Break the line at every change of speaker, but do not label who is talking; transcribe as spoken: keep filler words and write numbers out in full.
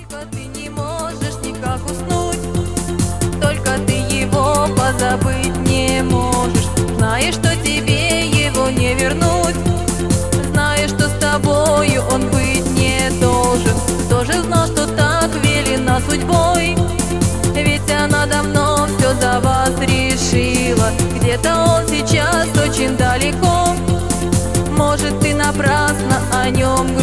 Только ты не можешь никак уснуть, только ты его позабыть не можешь. Знаешь, что тебе его не вернуть, знаешь, что с тобою он быть не должен. Тоже знал, что так велено судьбой, ведь она давно все за вас решила. Где-то он сейчас очень далеко, может, ты напрасно о нем